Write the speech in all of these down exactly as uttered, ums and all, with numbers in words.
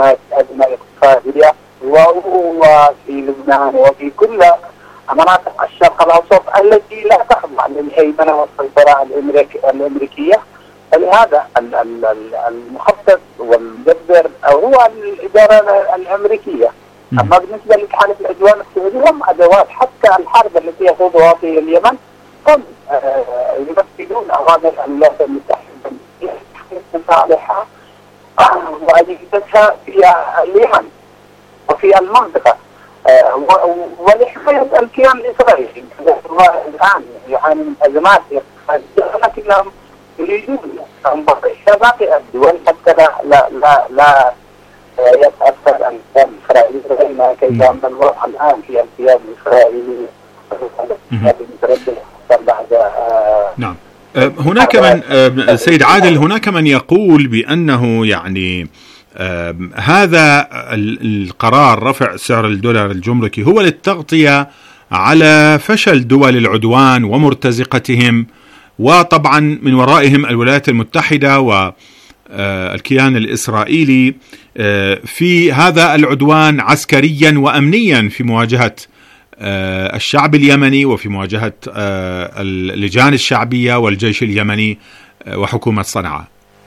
أزمة اقتصادية، وفي لبنان وفي كل مناطق الشرق الأوسط التي لا تخضع للهيمنة والسيطرة الأمريكية. فلهذا المخطط والمدبر هو الإدارة الأمريكية. أما بالنسبة لتحالف العدوان السعودي هم أدوات، حتى الحرب التي يخوضها في اليمن هم يمثلون أوامر الولايات المتحدة لصالحها وأجهزتها في اليمن وفي المنطقة ولحماية الكيان الإسرائيلي. الآن يعاني من أزمات اقتصادية، لكنهم يريدون تنبض باقي الدول حتى لا لا لا, لا يتأثر الكيان الإسرائيلي، لأن كيف أن الوضع الآن في الكيان الإسرائيلي متردد بعد. نعم. هناك من سيد عادل، هناك من يقول بأنه يعني هذا القرار رفع سعر الدولار الجمركي هو للتغطية على فشل دول العدوان ومرتزقتهم، وطبعا من ورائهم الولايات المتحدة والكيان الإسرائيلي في هذا العدوان عسكريا وأمنيا في مواجهة الشعب اليمني وفي مواجهة اللجان الشعبية والجيش اليمني وحكومة صنعاء.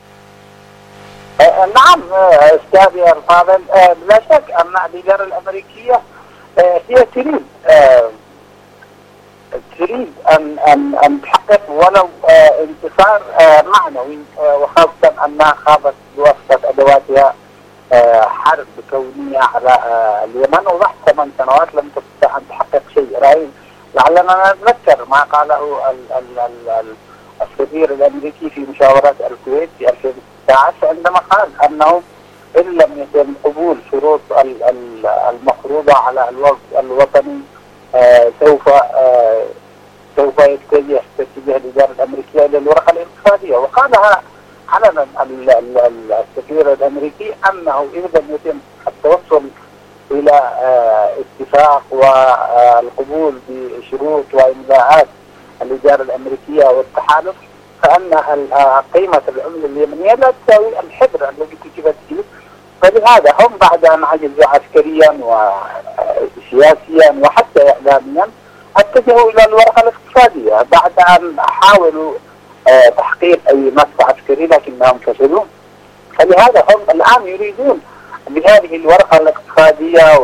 نعم أستاذي الفاضل، لا شك أن الإدارة الأمريكية هي تريد تريد أن أن أن تحقق ولو انتصار معنوي، وخاصة أنها خاضت بواسطة أدواتها حرب كونية على اليمن، وبعد ثمان سنوات لم تستطع أن تحقق شيء. رأي لعلنا نتذكر ما قاله السفير الأمريكي في مشاورات الكويت في ألفين وستة عشر عندما قال أنه إن لم يتم قبول شروط المفروضة على الوطني سوف سوف يتجه تتجه الإدارة الأمريكية إلى الورقة الاقتصادية. وقالها علنا السفير الأمريكي أنه إذا لم يتم التوصل إلى اتفاق والقبول بشروط وإملاءات الإدارة الأمريكية والتحالف، فأن قيمة العملة اليمنية لا تساوي الحبر الذي كتبت فيه. فلهذا هم بعد أن عجزوا عسكريا وسياسيا وحتى إعلاميا اتجهوا إلى الورقة الاقتصادية بعد أن حاولوا تحقيق أي مصلحة عسكري لكنهم فشلوا. فلهذا هم الآن يريدون بهذه الورقة الاقتصادية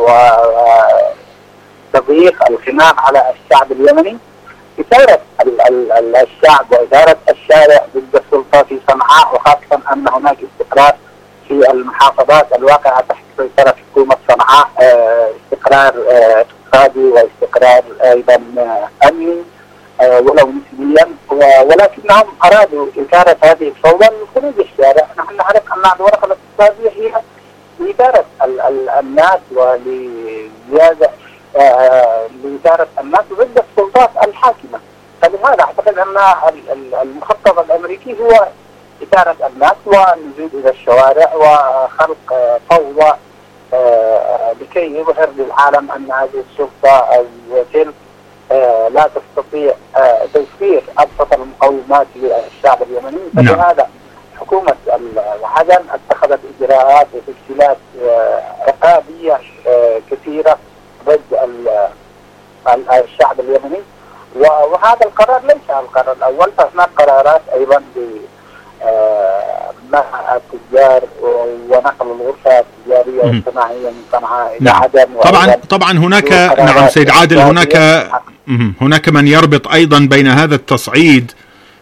وتضييق الخناق على الشعب اليمني، إثارة الشعب وإثارة الشارع ضد السلطة في صنعاء، وخاصة أن هناك استقرار في المحافظات الواقعة تحت سيطرة حكومة صنعاء، استقرار اقتصادي واستقرار أيضا أمني ولو نسبيا، ولكنهم أرادوا إثارة هذه الفوضى من خروج الشارع. نحن نعرف أن الورقة الاقتصادية هي لإدارة الناس ولزيادة لإدارة الناس ضد السلطات الحاكمة. فلهذا أعتقد أن المخطط الأمريكي هو إثارة الناس والنزول إلى الشوارع وخلق فوضى لكي يظهر للعالم أن هذه السلطة أو تلك لا تستطيع توفير أبسط المقومات للشعب اليمني. فلهذا حكومة عدن اتخذت إجراءات وتشكيلات عقابية كثيرة ضد الشعب اليمني، وهذا القرار ليس القرار الأول، فهناك قرارات أيضا بمنع التجار ونقل الغرفة التجارية والصناعية من صنعاء إلى عدن. طبعا طبعا هناك نعم سيد عادل، هناك هناك من يربط أيضا بين هذا التصعيد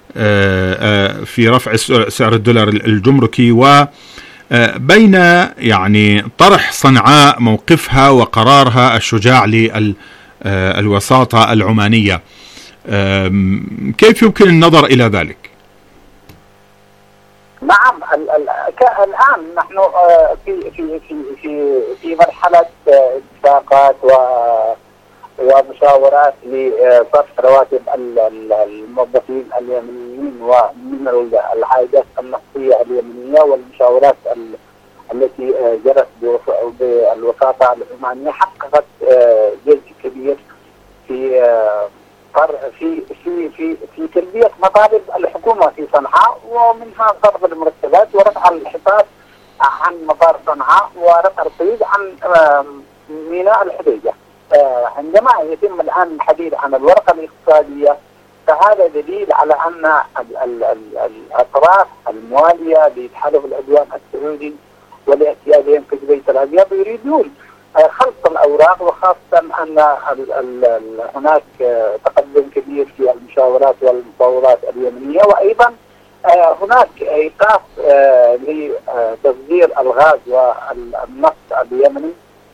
في رفع سعر الدولار الجمركي وبين يعني طرح صنعاء موقفها وقرارها الشجاع للوساطة العمانية. كيف يمكن النظر إلى ذلك؟ نعم الآن نحن في في في في في مرحلة اتفاقات و ومشاورات لصرف رواتب الموظفين اليمنيين ومن العائدات النفطية اليمنية، والمشاورات التي جرت بالوساطة العمانية حققت جزء كبير في في في في في تلبية مطالب الحكومة في صنعاء، ومنها خفض المرتبات ورفع الحصار عن مطار صنعاء ورفع قطر تريد عن ميناء الحديدة. عندما يتم الآن الحديث عن الورقة الاقتصادية فهذا دليل على أن ال ال ال الأطراف الموالية لتحالف العدوان السعودي ولاعتيادهم في البيت الأبيض يريدون خلط الأوراق، وخاصة أن ال ال هناك تقدم كبير في المشاورات والمفاوضات اليمنية، وأيضا هناك إيقاف لتصدير الغاز والنفط اليمني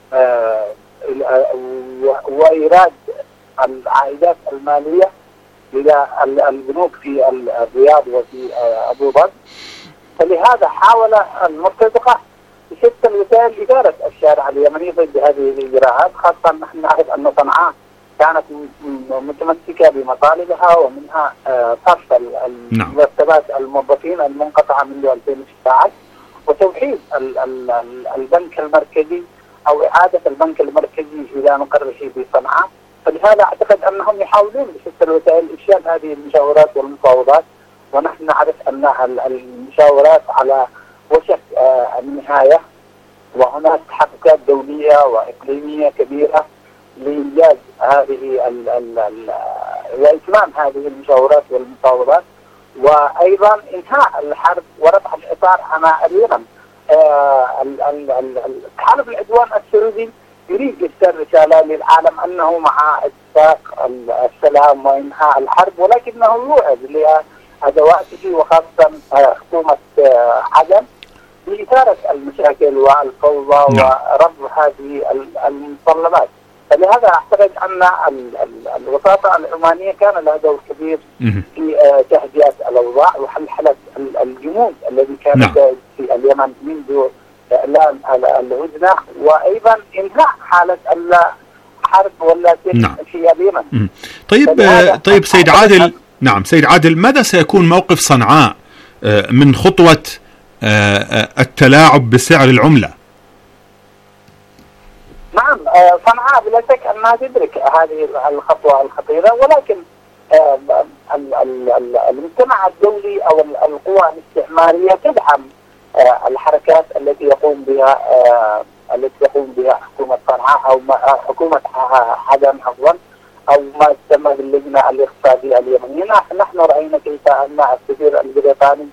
وإيراد العائدات المالية إلى البنوك في الرياض وفي أبو ظبي. فلهذا حاول المرتزقة بشتى الوسائل إدارة الشارع اليمني ضد هذه الإجراءات، خاصة نحن نعرف أن صنعاء كانت متمسكة بمطالبها ومنها صرف المرتبات الموظفين المنقطعة منذ ألفين وستة عشر وتوحيد البنك المركزي أو إعادة البنك المركزي إلى مقره في صنعاء. فلهذا أعتقد أنهم يحاولون بشتى الوسائل إفشال هذه المشاورات والمفاوضات، ونحن نعرف أن المشاورات على وشك النهاية، وهناك تحققات دولية وإقليمية كبيرة لإنجاز هذه ال ال ال وإتمام هذه المشاورات والمفاوضات، وأيضا إنهاء الحرب ورفع الحصار عن اليمن. تحالف العدوان السعودي يريد إرسال رسالة للعالم أنه مع اتفاق السلام وإنهاء الحرب، ولكنه يوعد لأدواته وخاصة حكومة عدن بإثارة المشاكل والفوضى ورفض هذه المتطلبات. فلهذا أعتقد أن الوساطة العمانية كان لها دور كبير في تهدئة الأوضاع وحلحلة الجمود الذي كان نعم. في اليمن منذ إعلان الهدنة، وأيضا إنهاء حالة الحرب والتي نعم. في اليمن. طيب طيب سيد عادل، نعم سيد عادل، ماذا سيكون موقف صنعاء من خطوة التلاعب بسعر العملة؟ نعم، صنعاء بلا شك أنها تدرك هذه الخطوة الخطيرة، ولكن المجتمع الدولي أو القوى الاستعمارية تدعم الحركات التي يقوم بها التي تقوم بها حكومة صنعاء أو حكومة عدن عفوا أو ما يسمى باللجنة الاقتصادية اليمنية. نحن رأينا كيف أن السفير البريطاني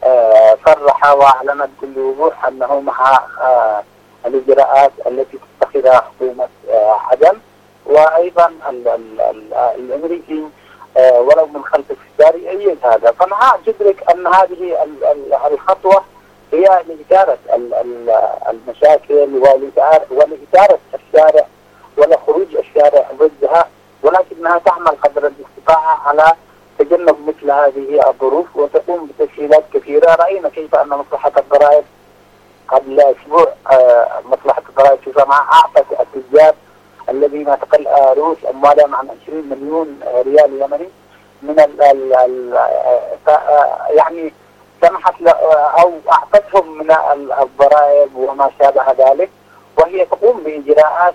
صرح وأعلن بكل وضوح أنه مع الإجراءات التي تتخذها حكومة عدن، وأيضا الأمريكي ولو من خلف الستار يؤيد هذا. صنعاء تدرك أن هذه الخطوة هي لإثارة المشاكل ولإثارة الشارع ولخروج الشارع ضدها، ولكنها تعمل قدر الاستطاعة على تجنب مثل هذه الظروف وتقوم بتسهيلات كثيرة. رأينا كيف أن مصلحة الضرائب قبل أسبوع مصلحة الضرائب في صنعاء أعطت التجار الذين تقل رؤوس أموالهم عن عشرين مليون ريال يمني من ال ال ال يعني سمحت أو أعطتهم من الضرائب وما شابه ذلك، وهي تقوم بإجراءات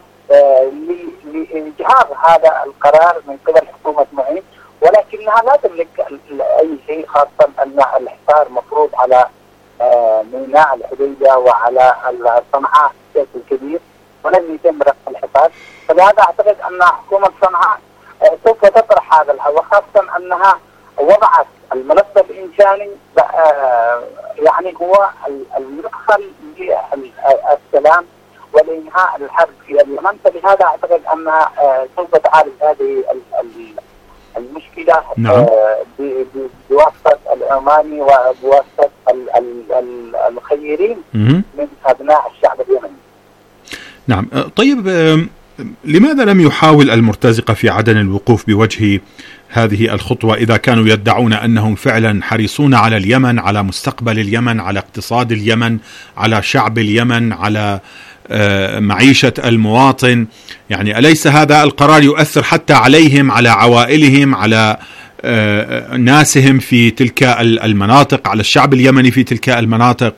لإجهاض هذا القرار من قبل حكومة معين، ولكنها لا تملك أي شيء، خاصة أن الحصار مفروض على ميناء الحديدة وعلى صنعاء بشكل كبير ولم يتم رفع الحصار. فلهذا أعتقد أن حكومة صنعاء سوف تطرح هذا الحل، وخاصة أنها وضعت الملف الإنساني يعني هو المدخل للسلام والإنهاء الحرب في اليمن. فلهذا أعتقد أنها سوف تعالج هذه المشكلة نعم. بواسطة العماني وبواسطة الخيرين من أبناء الشعب اليمني. نعم. طيب لماذا لم يحاول المرتزقة في عدن الوقوف بوجه هذه الخطوة إذا كانوا يدعون أنهم فعلا حريصون على اليمن، على مستقبل اليمن، على اقتصاد اليمن، على شعب اليمن، على معيشة المواطن؟ يعني أليس هذا القرار يؤثر حتى عليهم، على عوائلهم، على ناسهم في تلك المناطق، على الشعب اليمني في تلك المناطق؟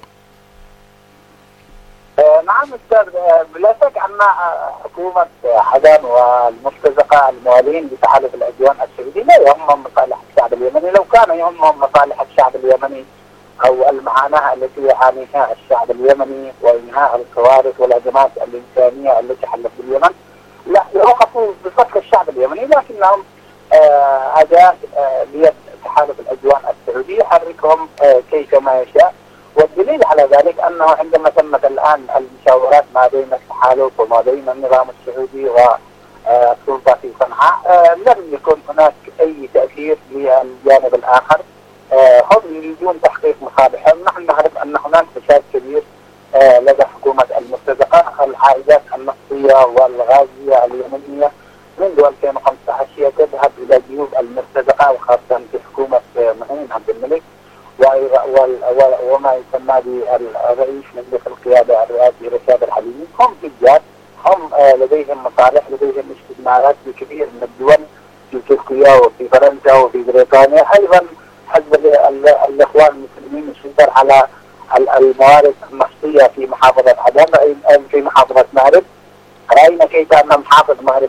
نعم أستاذ، بلا شك أن حكومة عدن والمرتزقة الموالين بتحالف العدوان السعودي لا يهمهم مصالح الشعب اليمني. لو كان يهمهم مصالح الشعب اليمني أو المعاناة التي يعانيها الشعب اليمني وإنهاء الكوارث والأزمات الإنسانية التي حلت باليمن، لا وقفوا بصف الشعب اليمني، لكنهم أداة بيد تحالف الأجوان السعودي يحركهم كيفما يشاء. والدليل على ذلك أنه عندما تمت الآن المشاورات ما بين التحالف وما بين النظام السعودي والسلطة في صنعاء لم يكن هناك أي تأثير للجانب الآخر. هم يريدون تحقيق مصالحهم. نحن نعرف أن هناك فساد كبير لدى حكومة المرتزقة. العائدات النفطية والغازية اليمنية منذ ألفين وخمسة عشر هي تذهب إلى جيوب المرتزقة، وخاصة في حكومة معين عبد الملك وما يسمى بالرئيس مجلس القيادة الرئاسي رشاد الحليمي. هم تجار، هم لديهم مصالح، لديهم استثمارات في كثير من الدول، في تركيا وفي فرنسا وفي بريطانيا. أيضا حزب الإخوان المسلمين يسيطر على الموارد النفطية في محافظة عدن، في محافظة مأرب. رأينا كيف أن محافظ مأرب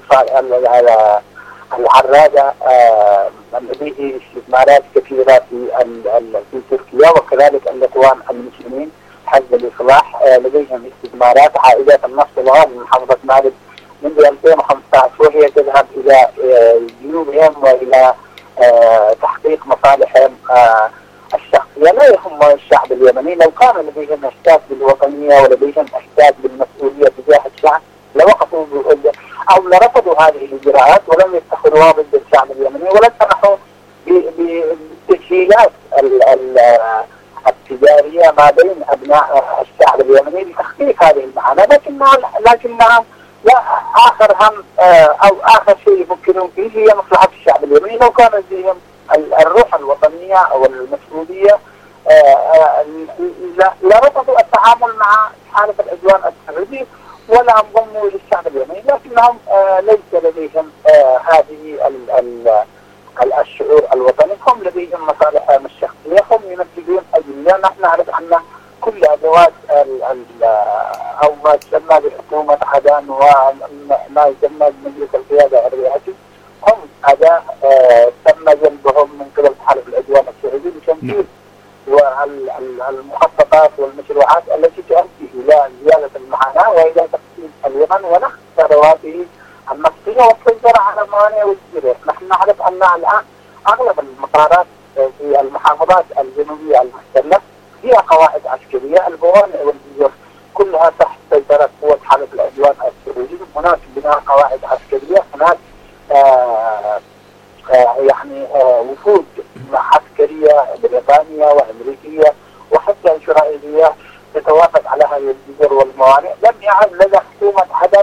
العرادة لديه استثمارات كثيرة في في تركيا، وكذلك الإخوان المسلمين حزب الإصلاح لديهم استثمارات. عائدات النفط الغاز من محافظة مأرب منذ ألفين وخمسة عشر وهي تذهب إلى جيوبهم وإلى تحقيق مصالحهم الشخصية. لا يهم الشعب اليمني. لو كان لديهم إحساس بالوطنية ولديهم إحساس بالمسؤولية تجاه الشعب لوقفوا أو لرفضوا هذه الإجراءات ولم يتخذوها ضد الشعب اليمني، ولن سمحوا بالتسهيلات التجارية ما بين أبناء الشعب اليمني لتحقيق هذه المعاناة. لكنها لكنها لا آخر هم أو آخر شيء يفكرون فيه هي مصلحة الشعب اليمني. لو كان لديهم الروح الوطنية أو المسؤولية لرفضوا التعامل مع حالة الأجوان السعودي ولا انضموا للشعب اليمني. لكنهم ليس لديهم هذه الشعور الوطني. هم لديهم مصالحهم الشخصية. هم ينفذون أجندة. نحن نعرف أن كل أدوات أو ما يسمى بحكومة عدن وما يسمى بمجلس القيادة الرئاسي هم أداة تم جلبهم من قبل تحالف الأجوان السعودي لتنفيذ والمخططات والمشروعات التي تؤدي إلى زيادة المعاناة وإلى تقسيم اليمن ونقص ثرواته النفطية والسيطرة على الموانئ والجزر. نحن نعرف أن الآن أغلب المطارات في المحافظات الجنوبية المحتلة هي قواعد عسكرية. الموانئ والجزر كلها تحت سيطرة قوة حلف الأجوان السعودي. هناك بناء قواعد عسكرية، هناك آآ آآ يعني آآ وفود عسكرية بريطانية وأمريكية وحتى إسرائيلية تتوافق على هذه الجزر والموانئ. لم يعد لدى حكومة عدن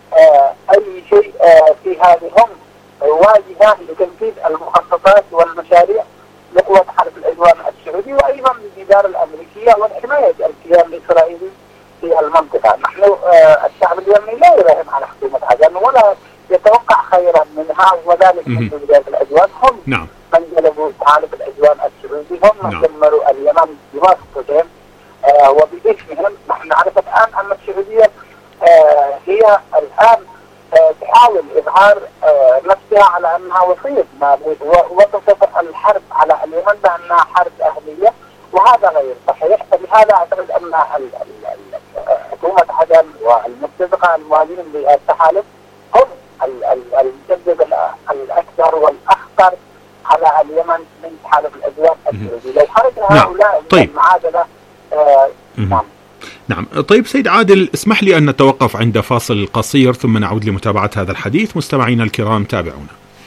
أي شيء في هذه. هم واجهة لتنفيذ المخططات والمشاريع لقوة حلف الأجوان السعودي وأيضا للجدار الأمريكية والحماية الكيان الإسرائيلي في المنطقة. نحن الشعب اليمني لا يراهن على حكومة عدن ولا يتوقع خيرا منها، وذلك من بداية الأجوان. هم نعم. من جلبوا حالف الأجوان السعودي، هم من دمروا اليمن بواسطتهم آه وباسمهم. نحن نعرف الآن أن السعودية آه هي الآن آه تحاول إظهار آه نفسها على أنها وسيط ما وتصف الحرب على اليمن بأنها حرب أهلية، وهذا غير صحيح. فلهذا أعتقد أن حكومة عدن والمرتزقة المواجهين للتحالف هم المسبب الأكثر والأخطر على اليمن من تحالف الأجوان السعودي. لو خرج هؤلاء طيب. المعادلة آه نعم. نعم. طيب سيد عادل، اسمح لي أن نتوقف عند فاصل قصير ثم نعود لمتابعة هذا الحديث. مستمعينا الكرام تابعونا.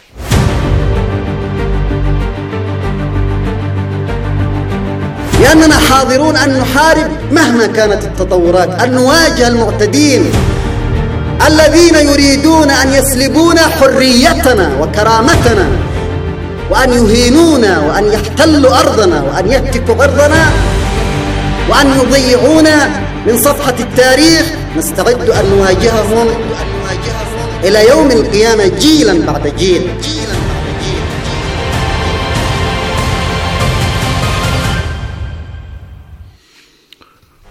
لأننا حاضرون أن نحارب مهما كانت التطورات، أن نواجه المعتدين الذين يريدون أن يسلبون حريتنا وكرامتنا وأن يهينونا وأن يحتلوا أرضنا وأن يهتكوا أرضنا وأن يضيعونا من صفحة التاريخ. نستعد أن نواجههم إلى يوم القيامة جيلا بعد جيل.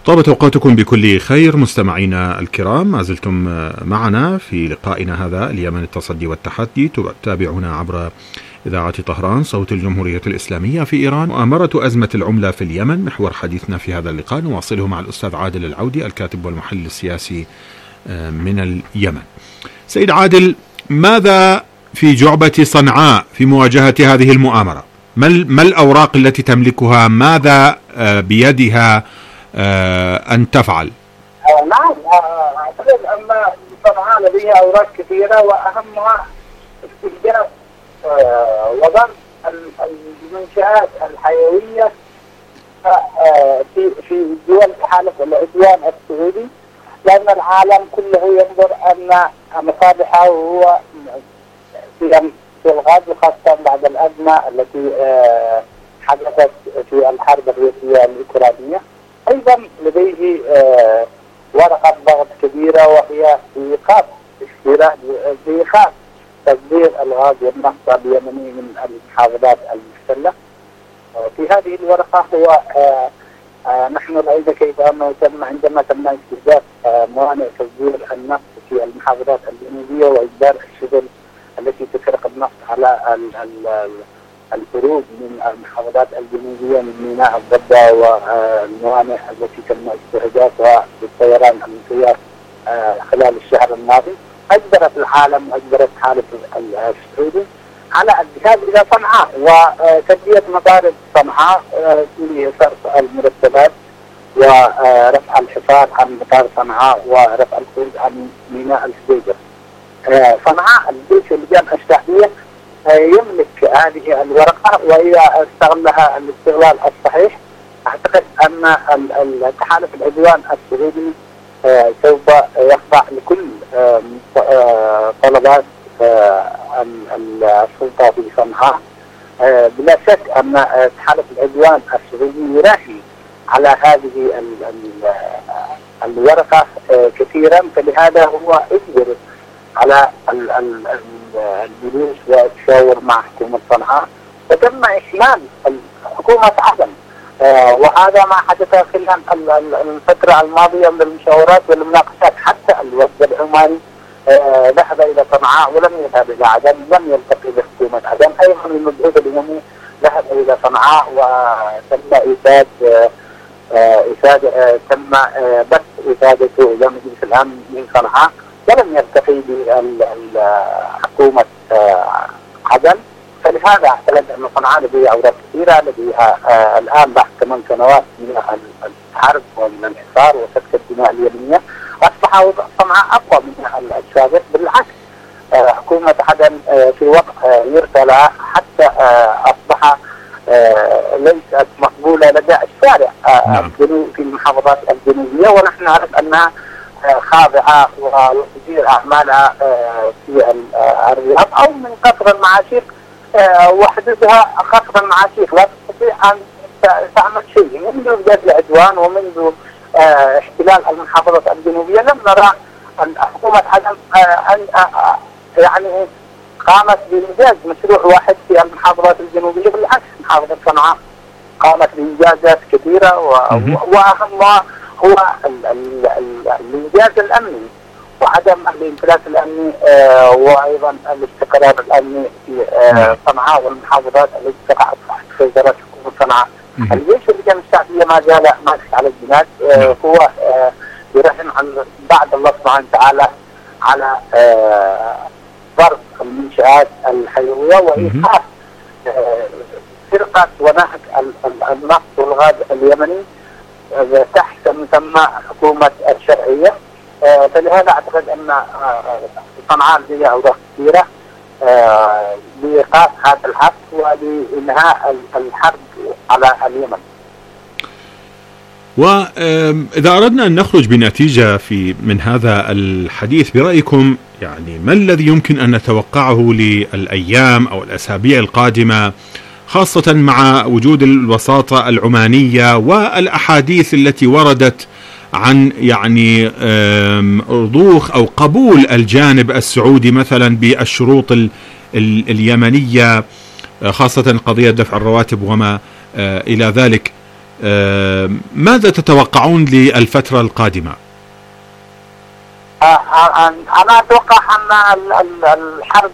طابت أوقاتكم بكل خير مستمعينا الكرام، ما زلتم معنا في لقائنا هذا اليمن التصدي والتحدي. تتابعون عبر إذاعة طهران صوت الجمهورية الإسلامية في إيران. مؤامرة أزمة العملة في اليمن محور حديثنا في هذا اللقاء، نواصله مع الأستاذ عادل العودي الكاتب والمحلل السياسي من اليمن. سيد عادل، ماذا في جعبة صنعاء في مواجهة هذه المؤامرة؟ ما الأوراق التي تملكها؟ ماذا بيدها أن تفعل؟ نعم، أعتقد أن صنعاء لديها أوراق كثيرة، وأهمها استهداف وضع المنشآت الحيوية في في دول تحالف العدوان السعودي، لأن العالم كله ينظر أن مصالحه هو في في الغاز، وخاصة بعد الأزمة التي حدثت في الحرب الروسية الأوكرانية. أيضا لديه ورقة ضغط كبيرة، وهي إيقاف اشتراء إيقاف تصدير الغاز والنفط اليمني من المحافظات المحتلة. في هذه الورقة هو نحن رأينا كيف أنه تم عندما تم استهداف موانئ تصدير النفط في المحافظات الجنوبية وإجبار الشغل التي تسرق النفط على الخروج من المحافظات الجنوبية من ميناء الضبة والموانئ التي تم استهدافها بالطيران المسير خلال الشهر الماضي، أجبرت العالم وأجبرت حالة السعودي على الذهاب إلى صنعاء وتجديد مضارب صنعاء في صرف المرتبات ورفع الحصار عن مطار صنعاء ورفع الخروج عن ميناء الحديدة. صنعاء الجيش اللجان الشعبية يملك هذه الورقة، وإذا استغلها الاستغلال الصحيح أعتقد أن التحالف العدوان السعودي سوف يخضع لكل طلبات السلطة في صنعاء. بلا شك أن تحالف العدوان السعودي يراهن على هذه الورقة كثيرا، فلهذا هو اجبر على الجلوس والتشاور مع حكومة صنعاء، وتم إحلال حكومة عدن، وهذا ما حدث خلال الفترة الماضية من المشاورات والمناقشات. حتى الوفد العماني ذهب إلى صنعاء ولم يذهب إلى عدن، لم يلتقي بحكومة عدن. أيضا المبعوث الأممي ذهب إلى صنعاء وتم إيفاد إفادة تم بث إفادته إلى مجلس الأمن من صنعاء، ولم يلتقي بحكومة عدن. فلهذا اعتقد أن صنعاء لديها أوراق كثيرة، لديها الآن بعد ثمان سنوات من الحرب ومن الحصار وسفك الدماء اليمنية، أصبح وضع صنعاء أقوى من السابق. بالعكس، حكومة عدن في وضع يرثى لها، حتى أصبح ليست مقبولة لدى الشارع في المحافظات الجنوبية، ونحن نعرف أنها خاضعة وتدير أعمالها في الرياض أو من قصر المعاشيق، وحدثها قصر المعاشيق لا تستطيع أن تعمل شيء. منذ بداية العدوان ومنذ احتلال المحافظات الجنوبية لم نرى أن حكومة عدن يعني قامت بإنجاز مشروع واحد في المحافظات الجنوبية. بالعكس، محافظة صنعاء قامت بإنجازات كثيرة، وأهمها هو الإنجاز الأمني وعدم الانفلات الأمني، وأيضا الاستقرار الأمني في صنعاء والمحافظات التي تقع تحت سيطرة حكومة صنعاء. الجيش اللجان الشعبية ما زال ماسك على الجناد، هو يرهن عن بعد الله سبحانه وتعالى على ضرب المنشآت الحيوية وإيقاف سرقة ونهب النفط والغاز اليمني تحت مسمى حكومة الشرعية. فلهذا أعتقد أن صنعاء لديها أوراق كثيرة لإيقاف هذا الحرب ولإنهاء الحرب على اليمن. وإذا أردنا أن نخرج بنتيجة في من هذا الحديث برأيكم، يعني ما الذي يمكن أن نتوقعه للأيام أو الأسابيع القادمة، خاصة مع وجود الوساطة العمانية والأحاديث التي وردت عن يعني رضوخ أو قبول الجانب السعودي مثلا بالشروط اليمنية، خاصة قضية دفع الرواتب وما إلى ذلك؟ ماذا تتوقعون للفترة القادمة؟ أنا أتوقع أن الحرب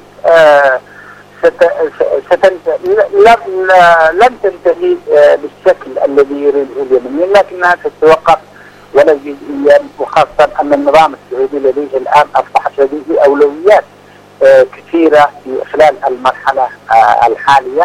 لن تنتهي بالشكل الذي يريده اليمنيين، لكنها تتوقف ولو جزئيا، وخاصة أن النظام السعودي لديه الآن أصبحت لديه أولويات كثيرة في خلال المرحلة الحالية،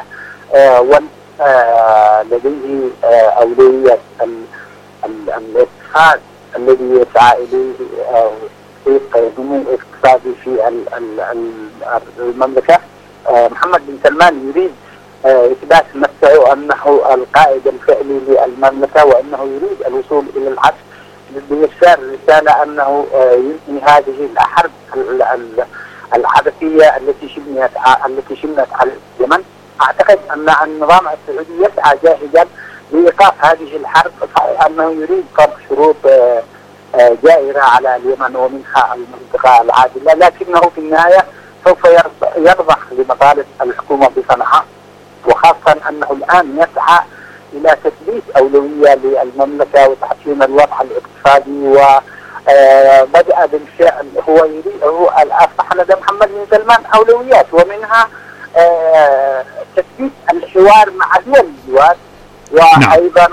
ولديه أولوية الاقتصاد الذي يسعى إليه تحقيق نمو اقتصادي في المملكة. محمد بن سلمان يريد إثبات نفسه أنه القائد الفعلي للمملكة، وأنه يريد الوصول إلى العدل بإرسال رسالة أنه ينهي هذه الحرب العبثية التي شنت التي شنت على اليمن. أعتقد أن النظام السعودي يسعى جاهدا لإيقاف هذه الحرب، أنه يريد فرض شروط جائرة على اليمن ومنها المنطقة العادلة، لكنه في النهاية سوف يرضخ لمطالب الحكومة بصنعاء، وخاصة أنه الآن يسعى إلى تثبيت أولوية للمملكة وتحسين الوضع الاقتصادي، وبدأ بالفعل هو يريد هو أصبح لدى محمد بن سلمان أولويات، ومنها تثبيت الحوار مع دول الجوار، وأيضا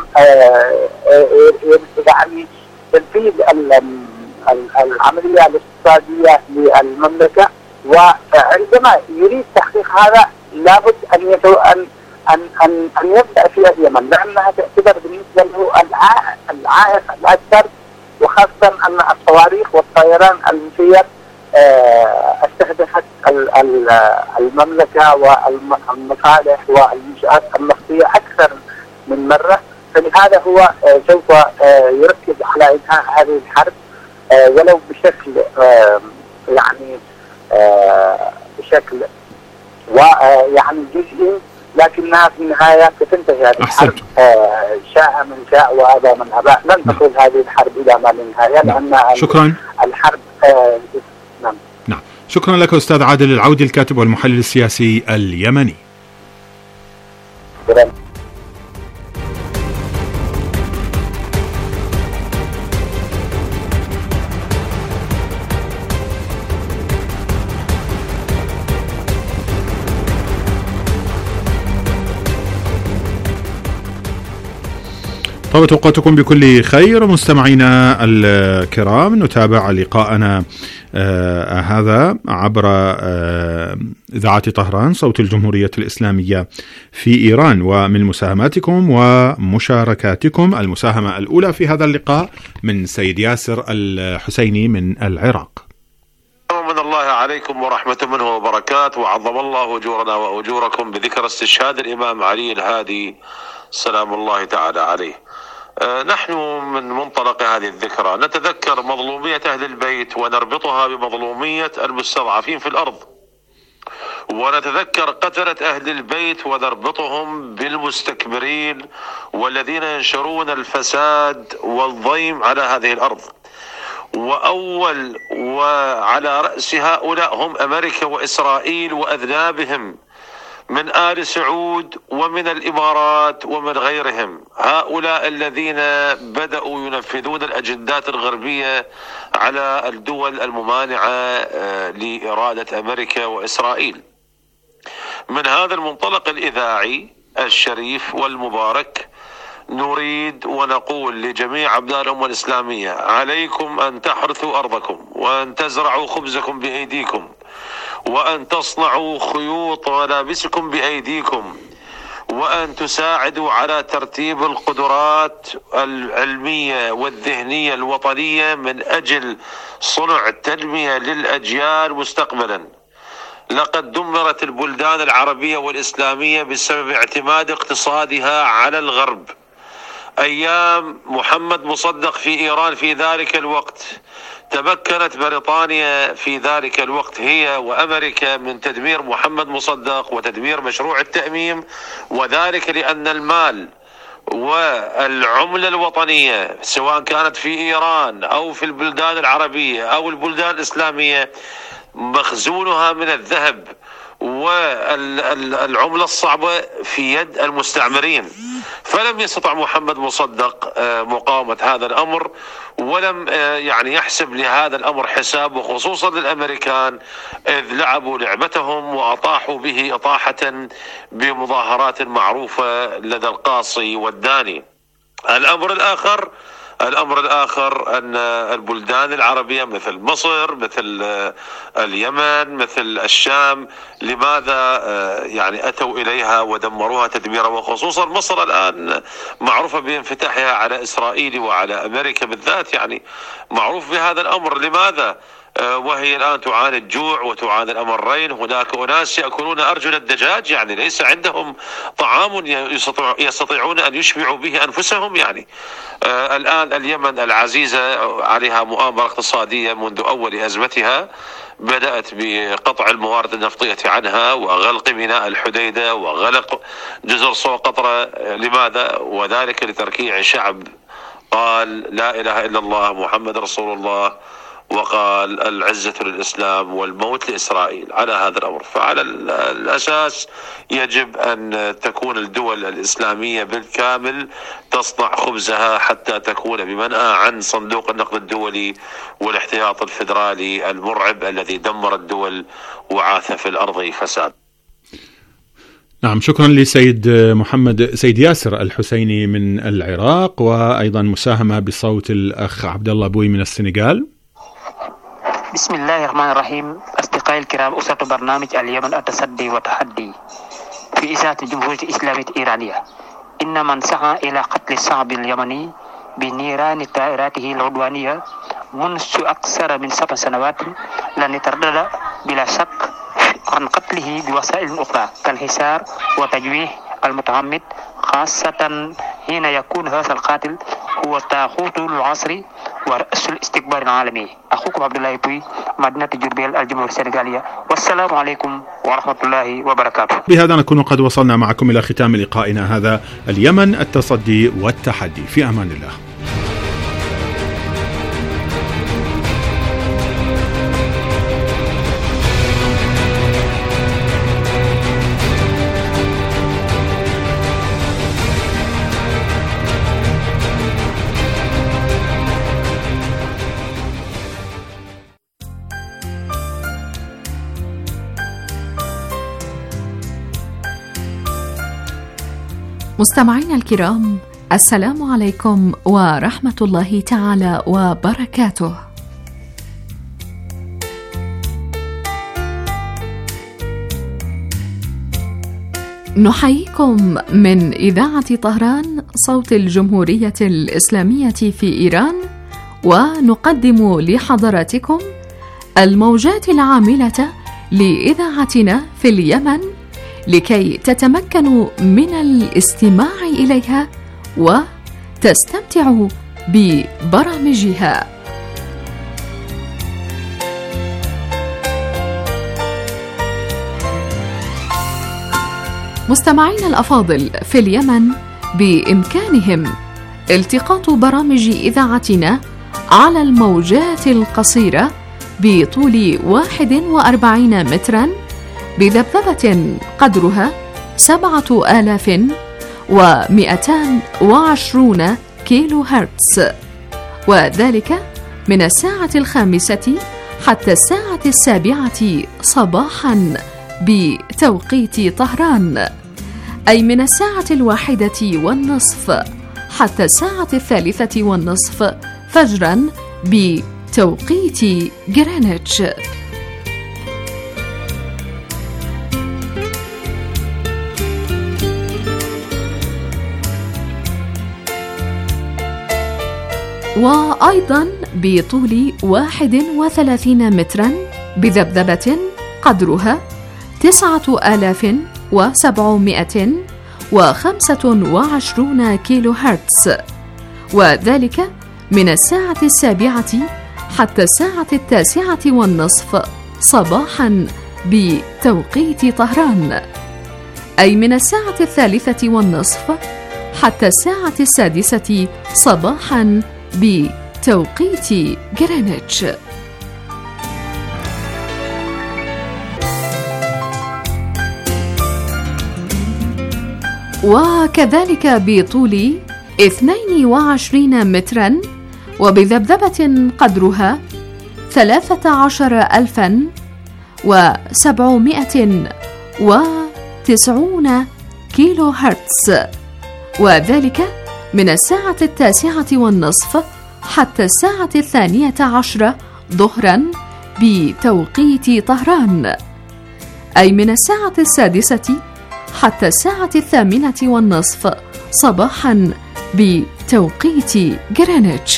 يعني تنفيذ العملية الاقتصادية للمملكة. وعندما يريد تحقيق هذا لابد أن يتو أن أن أن, أن يبدأ في اليمن، لأنها تعتبر بالنسبة له العائق الأكثر، وخاصة أن الصواريخ والطيران المسير استهدفت المملكة والمصالح والمنشآت النفطية أكثر من مرة، فلهذا هو سوف يركز على إنهاء هذه الحرب ولو بشكل يعني بشكل ويعني جزئي، لكنها في النهاية ستنتهي هذه الحرب شاء من شاء وأبى من أبى. لن تكون هذه الحرب إلى ما لا نهاية، لأن شكرا. الحرب نعم نعم شكرا لك أستاذ عادل العودي، الكاتب والمحلل السياسي اليمني. شكرا. طابت أوقاتكم بكل خير مستمعينا الكرام. نتابع لقاءنا آه هذا عبر آه إذاعة طهران صوت الجمهورية الإسلامية في إيران، ومن مساهماتكم ومشاركاتكم. المساهمة الأولى في هذا اللقاء من سيد ياسر الحسيني من العراق. من الله عليكم ورحمة منه وبركاته، وعظم الله أجورنا وأجوركم بذكر استشهاد الإمام علي الهادي سلام الله تعالى عليه. نحن من منطلق هذه الذكرى نتذكر مظلومية أهل البيت ونربطها بمظلومية المستضعفين في الأرض، ونتذكر قتلة أهل البيت ونربطهم بالمستكبرين والذين ينشرون الفساد والضيم على هذه الأرض. وأول وعلى رأس هؤلاء هم أمريكا وإسرائيل وأذنابهم من آل سعود ومن الإمارات ومن غيرهم، هؤلاء الذين بدأوا ينفذون الأجندات الغربية على الدول الممانعة لإرادة أمريكا وإسرائيل. من هذا المنطلق الإذاعي الشريف والمبارك نريد ونقول لجميع أبناء الأمة الإسلامية: عليكم أن تحرثوا أرضكم، وأن تزرعوا خبزكم بأيديكم، وأن تصنعوا خيوط ملابسكم بأيديكم، وأن تساعدوا على ترتيب القدرات العلمية والذهنية الوطنية من أجل صنع التنمية للأجيال مستقبلا. لقد دمرت البلدان العربية والإسلامية بسبب اعتماد اقتصادها على الغرب. أيام محمد مصدق في إيران في ذلك الوقت تمكنت بريطانيا في ذلك الوقت هي وأمريكا من تدمير محمد مصدق وتدمير مشروع التأميم، وذلك لأن المال والعملة الوطنية سواء كانت في إيران أو في البلدان العربية أو البلدان الإسلامية مخزونها من الذهب والعملة الصعبة في يد المستعمرين. فلم يستطع محمد مصدق مقاومة هذا الأمر، ولم يعني يحسب لهذا الأمر حساب، وخصوصا للأمريكان إذ لعبوا لعبتهم وأطاحوا به إطاحة بمظاهرات معروفة لدى القاصي والداني. الأمر الآخر الأمر الآخر أن البلدان العربية مثل مصر، مثل اليمن، مثل الشام، لماذا يعني أتوا إليها ودمروها تدميرا؟ وخصوصا مصر الآن معروفة بانفتاحها على إسرائيل وعلى أمريكا بالذات، يعني معروف بهذا الأمر. لماذا وهي الآن تعاني الجوع وتعاني الأمرين؟ هناك أناس يأكلون أرجل الدجاج، يعني ليس عندهم طعام يستطيعون أن يشبعوا به أنفسهم. يعني آه الآن اليمن العزيزة عليها مؤامرة اقتصادية منذ أول أزمتها، بدأت بقطع الموارد النفطية عنها وغلق ميناء الحديدة وغلق جزر سوقطرة. لماذا؟ وذلك لتركيع شعب قال لا إله إلا الله محمد رسول الله، وقال العزة للإسلام والموت لإسرائيل على هذا الأمر. فعلى الأساس يجب أن تكون الدول الإسلامية بالكامل تصنع خبزها حتى تكون بمنأى عن صندوق النقد الدولي والاحتياط الفيدرالي المرعب الذي دمر الدول وعاث في الأرض فساد. نعم، شكرا لسيد محمد سيد ياسر الحسيني من العراق، وأيضا مساهمة بصوت الأخ عبد الله بوي من السنغال. بسم الله الرحمن الرحيم. أصدقائي الكرام، أسرة برنامج اليمن التصدي والتحدي في إذاعة الجمهورية الإسلامية الإيرانية، إن من سعى إلى قتل الشعب اليمني بنيران طائراته العدوانية منذ أكثر من سبع سنوات لن يتردد بلا شك عن قتله بوسائل أخرى كالحصار وتجويع المتعمد، خاصة حين يكون هذا القاتل هو طاغوت العصر ورأس الاستكبار العالمي. أخوكم عبد الله بوي، مدينة جربيل، الجمهورية السنغالية، والسلام عليكم ورحمة الله وبركاته. بهذا نكون قد وصلنا معكم إلى ختام لقائنا هذا، اليمن التصدي والتحدي. في أمان الله. مستمعينا الكرام، السلام عليكم ورحمة الله تعالى وبركاته. نحييكم من إذاعة طهران صوت الجمهورية الإسلامية في إيران، ونقدم لحضراتكم الموجات العاملة لإذاعتنا في اليمن لكي تتمكنوا من الاستماع إليها وتستمتعوا ببرامجها. مستمعينا الأفاضل، في اليمن بإمكانهم التقاط برامج إذاعتنا على الموجات القصيرة بطول واحد وأربعين متراً بذبذبة قدرها سبعة آلاف ومئتان وعشرون كيلو هرتز، وذلك من الساعة الخامسة حتى الساعة السابعة صباحا بتوقيت طهران، أي من الساعة الواحدة والنصف حتى الساعة الثالثة والنصف فجرا بتوقيت جرينتش. وأيضا بطول واحد وثلاثين مترا بذبذبة قدرها تسعة آلاف وسبعمائة وخمسة وعشرون كيلو هرتز، وذلك من الساعة السابعة حتى الساعة التاسعة والنصف صباحا بتوقيت طهران، أي من الساعة الثالثة والنصف حتى الساعة السادسة صباحا بتوقيت جرينتش. وكذلك بطول اثنين وعشرين مترا وبذبذبة قدرها ثلاثة عشر ألفا وسبعمائة وتسعون كيلو هرتز، وذلك من الساعة التاسعة والنصف حتى الساعة الثانية عشرة ظهرا بتوقيت طهران، أي من الساعة السادسة حتى الساعة الثامنة والنصف صباحا بتوقيت جرينتش.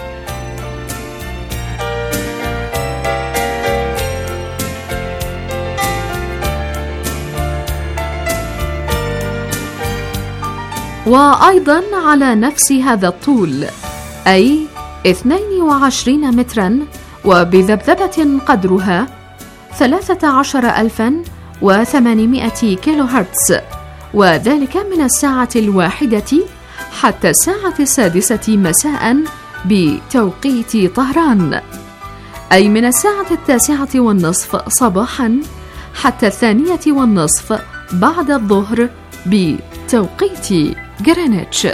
وأيضا على نفس هذا الطول أي اثنين وعشرين مترا وبذبذبة قدرها ثلاثة عشر ألفا وثمانمائة كيلو هرتز، وذلك من الساعة الواحدة حتى الساعة السادسة مساء بتوقيت طهران، أي من الساعة التاسعة والنصف صباحا حتى الثانية والنصف بعد الظهر بتوقيت جرينتش.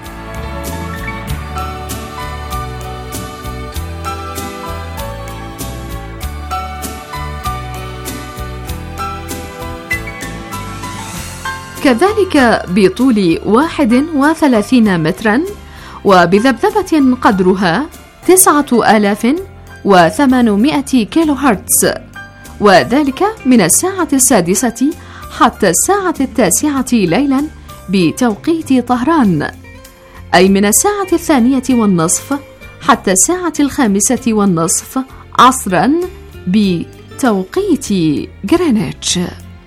كذلك بطول واحد وثلاثين مترا وبذبذبة قدرها تسعة آلاف وثمانمائة كيلو هرتز، وذلك من الساعة السادسة حتى الساعة التاسعة ليلا بتوقيت طهران، أي من الساعة الثانية والنصف حتى الساعة الخامسة والنصف عصرا بتوقيت جرينتش.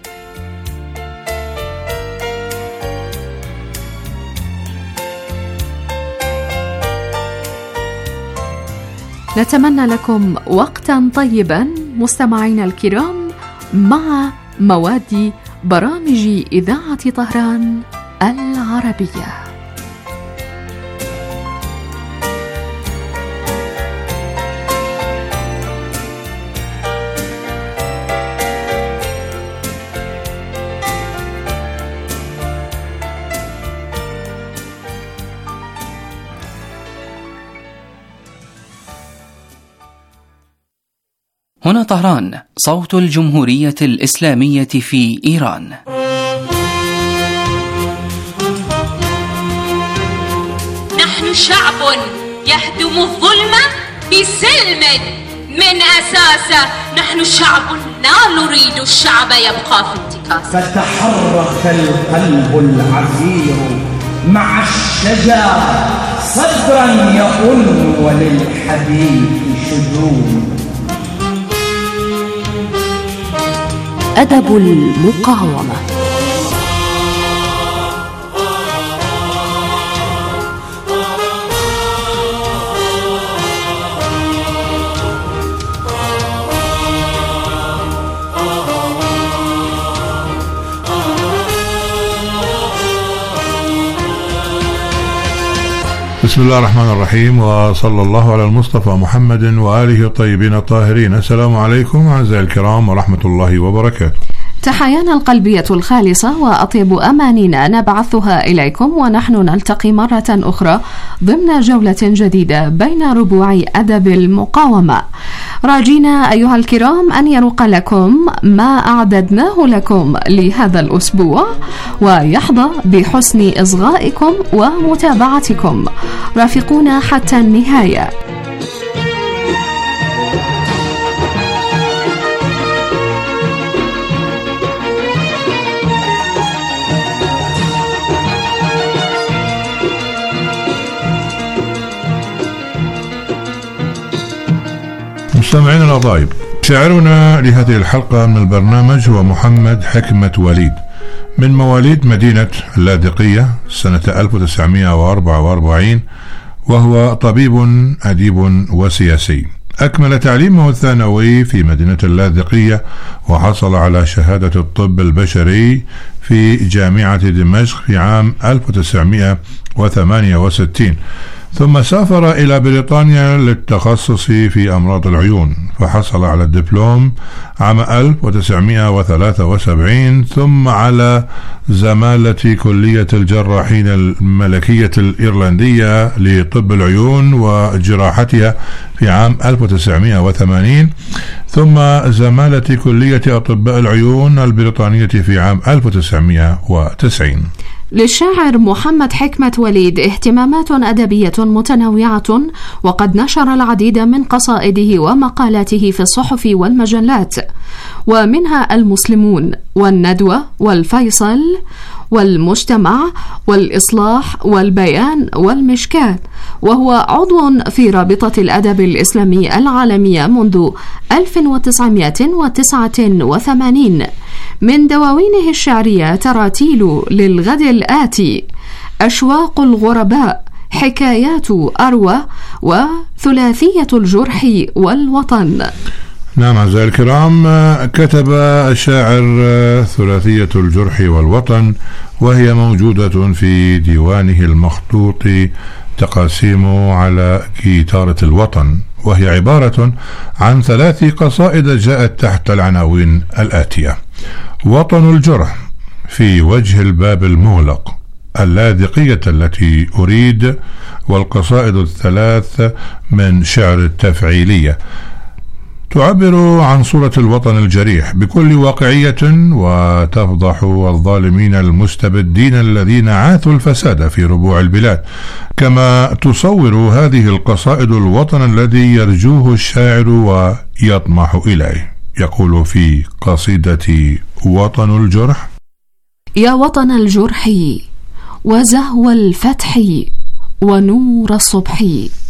نتمنى لكم وقتا طيبا مستمعينا الكرام مع مواد برامج إذاعة طهران العربية. هنا طهران، صوت الجمهورية الإسلامية في إيران. نحن شعب يهدم الظلم بسلم من أساسه، نحن شعب لا نريد الشعب يبقى في انتكاسه. فتحرك القلب العسير مع الشجر صدرا يؤن وللحديث شجون. أدب المقاومة. بسم الله الرحمن الرحيم، وصلى الله على المصطفى محمد وآله الطيبين الطاهرين. السلام عليكم أعزائي الكرام ورحمة الله وبركاته. تحيانا القلبية الخالصة وأطيب أمانينا نبعثها إليكم، ونحن نلتقي مرة أخرى ضمن جولة جديدة بين ربوع أدب المقاومة، راجينا أيها الكرام أن يروق لكم ما أعددناه لكم لهذا الأسبوع، ويحظى بحسن إصغائكم ومتابعتكم. رافقونا حتى النهاية. مستمعين الأضايب، شاعرنا لهذه الحلقة من البرنامج هو محمد حكمة وليد، من مواليد مدينة اللاذقية سنة ألف وتسعمائة وأربعة وأربعين، وهو طبيب أديب وسياسي. أكمل تعليمه الثانوي في مدينة اللاذقية، وحصل على شهادة الطب البشري في جامعة دمشق في عام ألف وتسعمائة وثمانية وستين، ثم سافر إلى بريطانيا للتخصص في أمراض العيون، فحصل على الدبلوم عام ألف وتسعمائة وثلاثة وسبعين، ثم على زمالة كلية الجراحين الملكية الإيرلندية لطب العيون وجراحتها في عام ألف وتسعمائة وثمانين، ثم زمالة كلية أطباء العيون البريطانية في عام ألف وتسعمائة وتسعين. للشاعر محمد حكمة وليد اهتمامات أدبية متنوعة، وقد نشر العديد من قصائده ومقالاته في الصحف والمجلات، ومنها المسلمون والندوة والفيصل والمجتمع والإصلاح والبيان والمشكاة، وهو عضو في رابطة الأدب الإسلامي العالمية منذ ألف وتسعمائة وتسعة وثمانين. من دواوينه الشعرية تراتيل للغد الآتي، أشواق الغرباء، حكايات أروى، وثلاثية الجرح والوطن. نعم أعزائي الكرام، كتب الشاعر ثلاثية الجرح والوطن، وهي موجودة في ديوانه المخطوط تقاسيم على جيتارة الوطن، وهي عبارة عن ثلاث قصائد جاءت تحت العناوين الآتية: وطن الجرح، في وجه الباب المغلق، اللاذقية التي أريد، والقصائد الثلاث من شعر التفعيلية، تعبر عن صورة الوطن الجريح بكل واقعية، وتفضح الظالمين المستبدين الذين عاثوا الفساد في ربوع البلاد. كما تصور هذه القصائد الوطن الذي يرجوه الشاعر ويطمح إليه. يقول في قصيدة وطن الجرح: يا وطن الجرح وزهو الفتح ونور الصبح،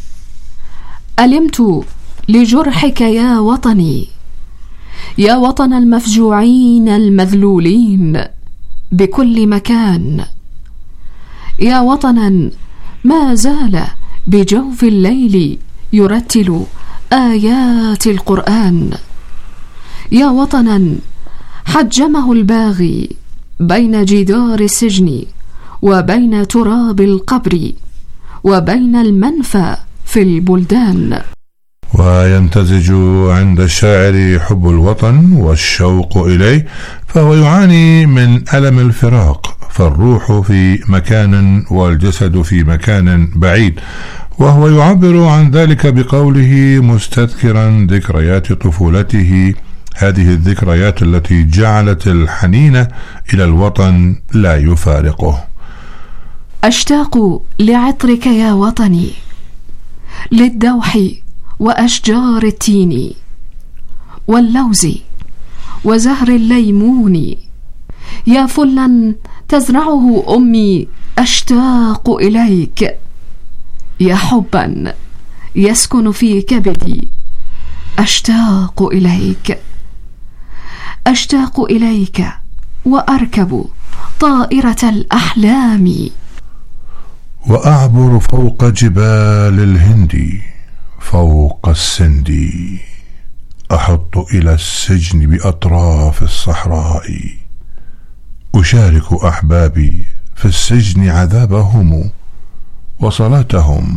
ألمت لجرحك يا وطني، يا وطن المفجوعين المذلولين بكل مكان، يا وطنا ما زال بجوف الليل يرتل آيات القرآن، يا وطنا حجمه الباغي بين جدار السجن وبين تراب القبر وبين المنفى في البلدان. ويمتزج عند الشاعر حب الوطن والشوق إليه، فهو يعاني من ألم الفراق، فالروح في مكان والجسد في مكان بعيد، وهو يعبر عن ذلك بقوله مستذكرا ذكريات طفولته، هذه الذكريات التي جعلت الحنين إلى الوطن لا يفارقه. أشتاق لعطرك يا وطني، للدوح وأشجار التين واللوز وزهر الليمون، يا فلا تزرعه أمي أشتاق إليك، يا حبا يسكن في كبدي أشتاق إليك، أشتاق إليك وأركب طائرة الأحلام، وأعبر فوق جبال الهند فوق السند، أحط إلى السجن بأطراف الصحراء، أشارك أحبابي في السجن عذابهم وصلاتهم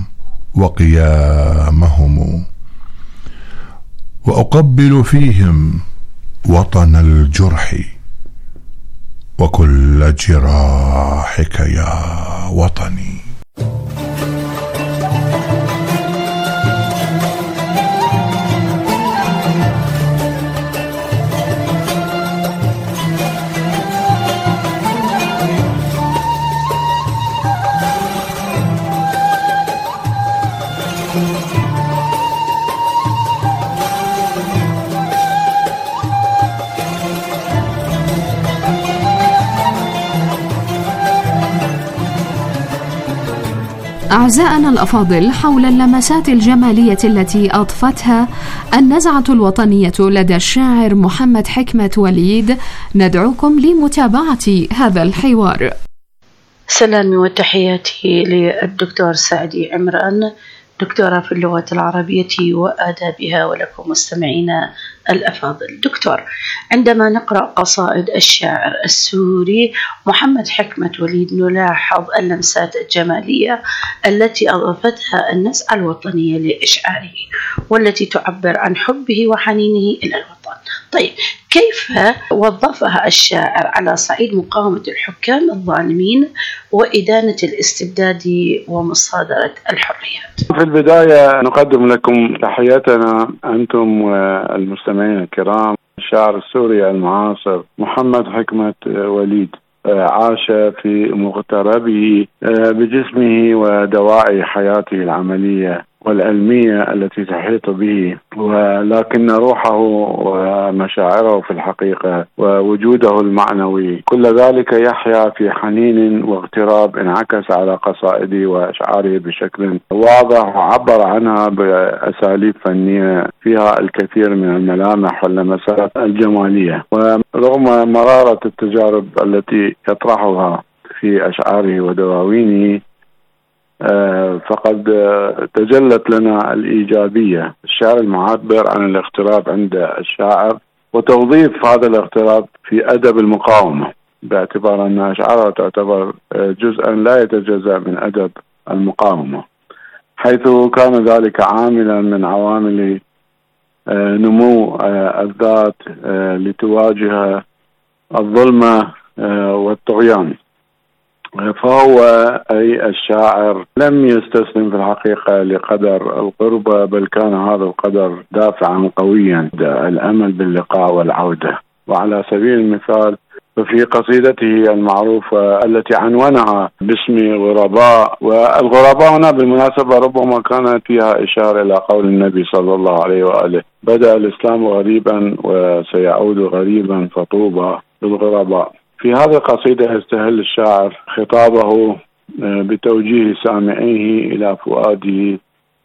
وقيامهم، وأقبل فيهم وطن الجرح وكل جراحك يا وطني. أعزائنا الأفاضل، حول اللمسات الجمالية التي أضفتها النزعة الوطنية لدى الشاعر محمد حكمة وليد، ندعوكم لمتابعة هذا الحوار. سلامي وتحياتي للدكتور سعدي عمران دكتورة في اللغة العربية وآدابها، ولكم مستمعينا الأفاضل. دكتور، عندما نقرأ قصائد الشاعر السوري محمد حكمة وليد نلاحظ اللمسات الجمالية التي أضافتها النزعة الوطنية لإشعاره، والتي تعبر عن حبه وحنينه إلى الوطن. طيب، كيف وظفها الشاعر على صعيد مقاومة الحكام الظالمين وإدانة الاستبداد ومصادرة الحريات؟ في البداية نقدم لكم تحياتنا أنتم والمستمعين الكرام. الشاعر السوري المعاصر محمد حكمة وليد عاش في مغتربه بجسمه ودواعي حياته العملية والعلمية التي تحيط به، ولكن روحه ومشاعره في الحقيقة ووجوده المعنوي كل ذلك يحيا في حنين واغتراب انعكس على قصائده وأشعاره بشكل واضح، وعبر عنها بأساليب فنية فيها الكثير من الملامح واللمسات الجمالية. ورغم مرارة التجارب التي يطرحها في أشعاره ودواوينه فقد تجلت لنا الإيجابية. الشعر المعبر عن الاغتراب عند الشاعر وتوظيف هذا الاغتراب في أدب المقاومة، باعتبار أن أشعاره تعتبر جزءا لا يتجزأ من أدب المقاومة، حيث كان ذلك عاملا من عوامل نمو الذات لتواجه الظلمة والطغيان. فهو أي الشاعر لم يستسلم في الحقيقة لقدر الغربة، بل كان هذا القدر دافعا قويا الأمل باللقاء والعودة. وعلى سبيل المثال ففي قصيدته المعروفة التي عنونها باسم غرباء، والغرباء هنا بالمناسبة ربما كانت فيها إشارة إلى قول النبي صلى الله عليه وآله: بدأ الإسلام غريبا وسيعود غريبا فطوبى للغرباء. في هذه القصيدة يستهل الشاعر خطابه بتوجيه سامعيه إلى فؤاده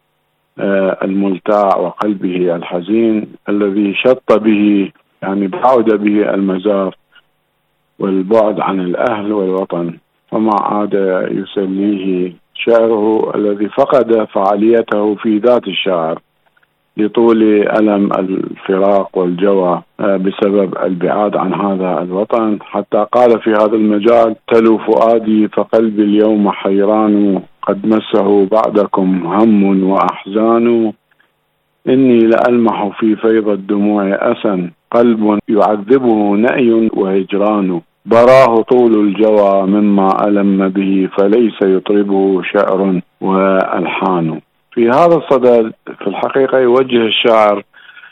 الملتاع وقلبه الحزين الذي شط به، يعني بعد به المزاف والبعد عن الأهل والوطن، وما عاد يسليه شعره الذي فقد فعاليته في ذات الشاعر لطول ألم الفراق والجوى بسبب البعاد عن هذا الوطن، حتى قال في هذا المجال: تلو فؤادي فقلبي اليوم حيران، قد مسه بعدكم هم وأحزان، إني لألمح في فيض الدموع أسا، قلب يعذبه نأي وهجران، براه طول الجوى مما ألم به، فليس يطربه شعر وألحان. في هذا الصدد في الحقيقة يوجه الشاعر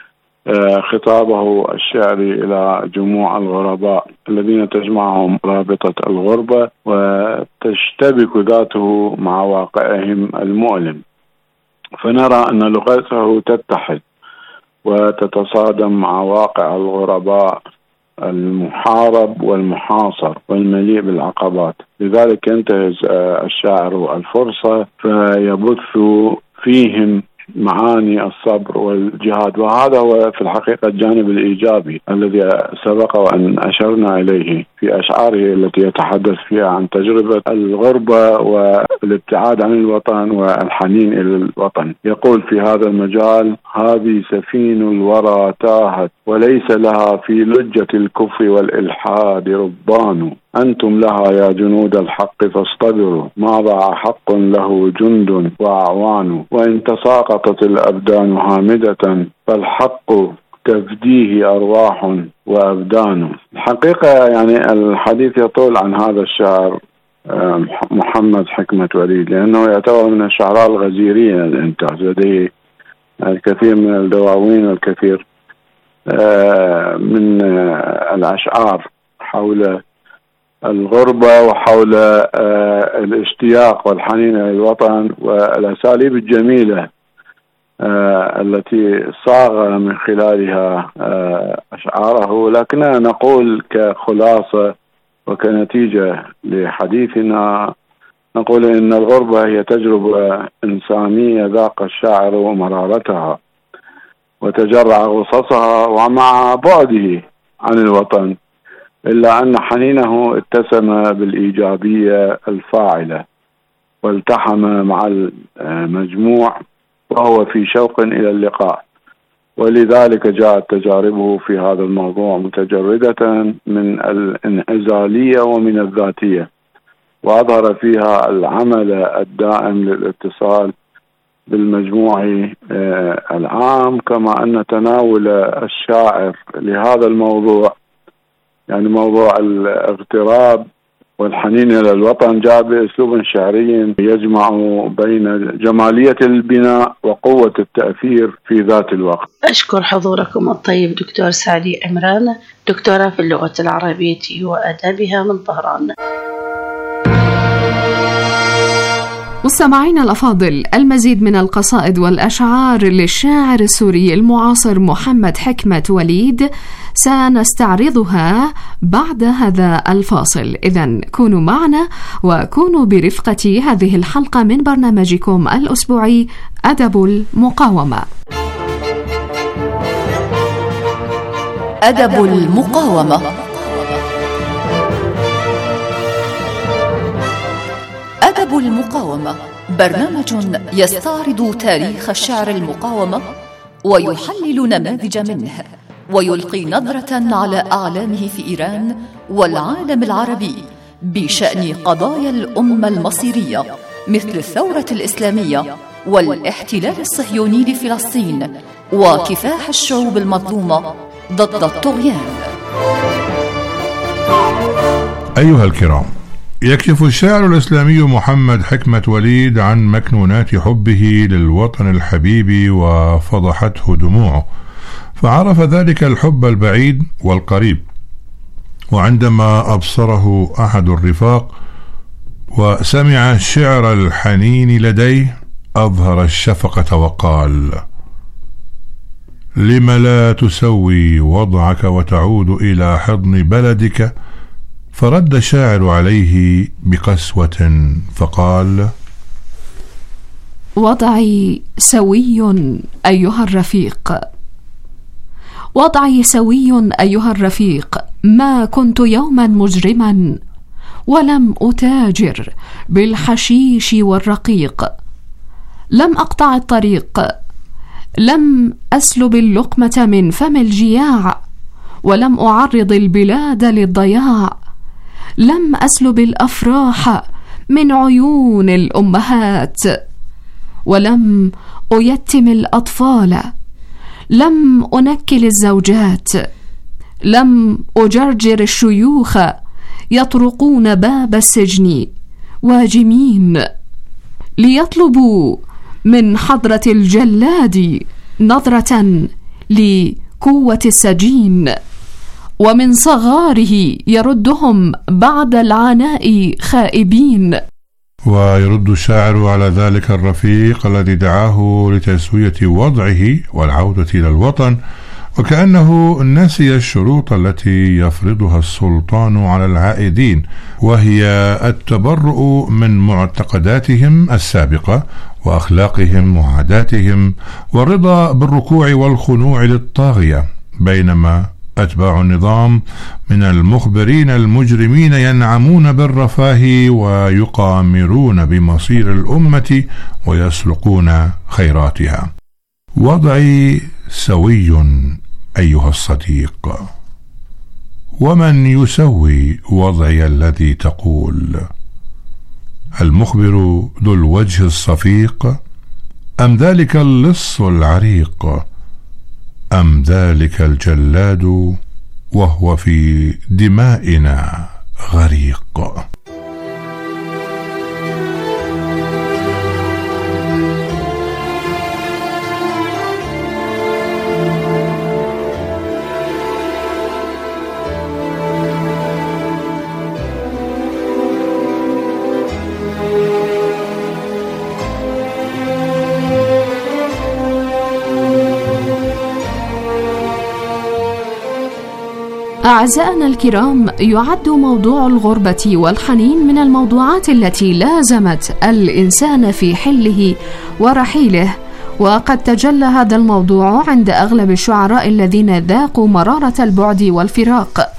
خطابه الشعري إلى جموع الغرباء الذين تجمعهم رابطة الغربة وتشتبك ذاته مع واقعهم المؤلم، فنرى أن لغته تتحد وتتصادم مع واقع الغرباء المحارب والمحاصر والمليء بالعقبات. لذلك ينتهز الشاعر الفرصة فيبث فيهم معاني الصبر والجهاد، وهذا هو في الحقيقة الجانب الإيجابي الذي سبق وأن أشرنا إليه في أشعاره التي يتحدث فيها عن تجربة الغربة والابتعاد عن الوطن والحنين إلى الوطن. يقول في هذا المجال: هذه سفين الورى تاهت، وليس لها في لجة الكفر والإلحاد ربان، أنتم لها يا جنود الحق فاصطبروا، ما ضاع حق له جند وأعوان، وإن تساقطت الأبدان هامدة، فالحق تفديه أرواح وأبدان. الحقيقة يعني الحديث يطول عن هذا الشاعر محمد حكمة وليد، لأنه يعتبر من الشعراء الغزيرين الإنتاج، لديه الكثير من الدواوين والكثير من الأشعار حول الغربة وحول الاشتياق والحنين إلى الوطن والأساليب الجميلة التي صاغ من خلالها أشعاره. لكننا نقول كخلاصة وكنتيجة لحديثنا، نقول إن الغربة هي تجربة إنسانية ذاق الشاعر مرارتها وتجرع غصصها، ومع بعده عن الوطن إلا أن حنينه اتسم بالإيجابية الفاعلة والتحم مع المجموع وهو في شوق إلى اللقاء، ولذلك جاءت تجاربه في هذا الموضوع متجردة من الانعزالية ومن الذاتية، وأظهر فيها العمل الدائم للاتصال بالمجموع العام، كما أن تناول الشاعر لهذا الموضوع يعني موضوع الاغتراب والحنين إلى الوطن جاء بأسلوب شعري يجمع بين جمالية البناء وقوة التأثير في ذات الوقت. أشكر حضوركم الطيب دكتور سعدي عمران، دكتورة في اللغة العربية وآدابها من طهران. مستمعينا الأفاضل، المزيد من القصائد والأشعار للشاعر السوري المعاصر محمد حكمة وليد سنستعرضها بعد هذا الفاصل، إذن كونوا معنا وكونوا برفقة هذه الحلقة من برنامجكم الأسبوعي أدب المقاومة. أدب المقاومة. أدب المقاومة برنامج يستعرض تاريخ الشعر المقاومة ويحلل نماذج منه ويلقي نظرة على أعلامه في إيران والعالم العربي بشأن قضايا الأمة المصيرية مثل الثورة الإسلامية والاحتلال الصهيوني لفلسطين وكفاح الشعوب المظلومة ضد الطغيان. أيها الكرام، يكشف الشاعر الإسلامي محمد حكمة وليد عن مكنونات حبه للوطن الحبيب وفضحته دموعه، فعرف ذلك الحب البعيد والقريب، وعندما أبصره أحد الرفاق وسمع شعر الحنين لديه أظهر الشفقة وقال: لم لا تسوي وضعك وتعود إلى حضن بلدك؟ فرد الشاعر عليه بقسوة فقال: وضعي سوي أيها الرفيق، وضعي سوي أيها الرفيق، ما كنت يوما مجرما ولم أتاجر بالحشيش والرقيق، لم أقطع الطريق، لم أسلب اللقمة من فم الجياع، ولم أعرض البلاد للضياع، لم أسلب الأفراح من عيون الأمهات، ولم أيتم الأطفال، لم أنكل الزوجات، لم أجرجر الشيوخ يطرقون باب السجن واجمين ليطلبوا من حضرة الجلاد نظرة لقوة السجين، ومن صغاره يردهم بعد العناء خائبين. ويرد الشاعر على ذلك الرفيق الذي دعاه لتسوية وضعه والعودة إلى الوطن، وكأنه نسي الشروط التي يفرضها السلطان على العائدين، وهي التبرؤ من معتقداتهم السابقة وأخلاقهم وعاداتهم، والرضا بالركوع والخنوع للطاغية، بينما أتباع النظام من المخبرين المجرمين ينعمون بالرفاه ويقامرون بمصير الأمة ويسلقون خيراتها. وضعي سوي أيها الصديق، ومن يسوي وضعي الذي تقول؟ المخبر ذو الوجه الصفيق، أم ذلك اللص العريق، أم ذلك الجلاد وهو في دمائنا غريق؟ أعزائنا الكرام، يعد موضوع الغربة والحنين من الموضوعات التي لازمت الإنسان في حله ورحيله، وقد تجلى هذا الموضوع عند أغلب الشعراء الذين ذاقوا مرارة البعد والفراق،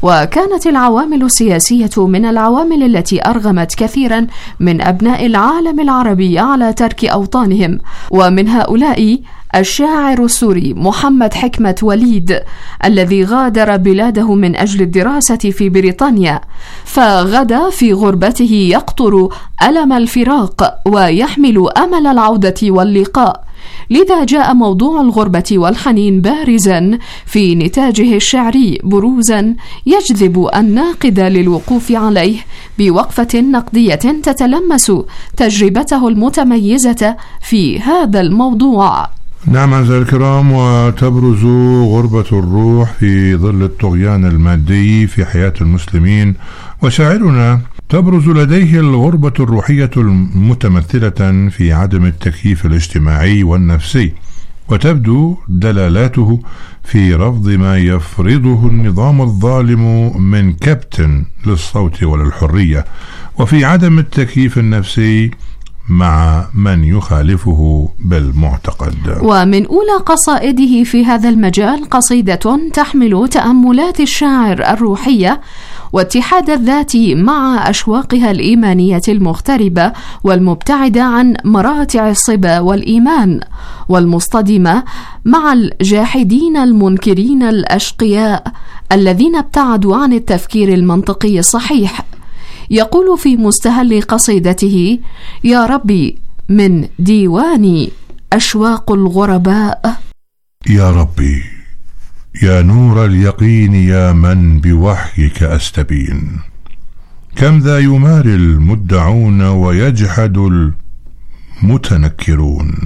وكانت العوامل السياسية من العوامل التي أرغمت كثيرا من أبناء العالم العربي على ترك أوطانهم، ومن هؤلاء الشاعر السوري محمد حكمة وليد الذي غادر بلاده من أجل الدراسة في بريطانيا، فغدا في غربته يقطر ألم الفراق ويحمل أمل العودة واللقاء. لذا جاء موضوع الغربة والحنين بارزا في نتاجه الشعري بروزا يجذب الناقد للوقوف عليه بوقفة نقدية تتلمس تجربته المتميزة في هذا الموضوع. نعم أعزائي الكرام، وتبرز غربة الروح في ظل الطغيان المادي في حياة المسلمين، وشاعرنا تبرز لديه الغربة الروحية المتمثلة في عدم التكييف الاجتماعي والنفسي، وتبدو دلالاته في رفض ما يفرضه النظام الظالم من كبت للصوت وللحرية، وفي عدم التكييف النفسي مع من يخالفه بالمعتقد. ومن أولى قصائده في هذا المجال قصيدة تحمل تأملات الشاعر الروحية واتحاد الذات مع أشواقها الإيمانية المغتربة والمبتعدة عن مراتع الصبا والإيمان، والمصطدمة مع الجاحدين المنكرين الأشقياء الذين ابتعدوا عن التفكير المنطقي الصحيح. يقول في مستهل قصيدته: يا ربي من ديواني أشواق الغرباء. يا ربي يا نور اليقين، يا من بوحيك أستبين، كم ذا يماري المدعون ويجحد المتنكرون،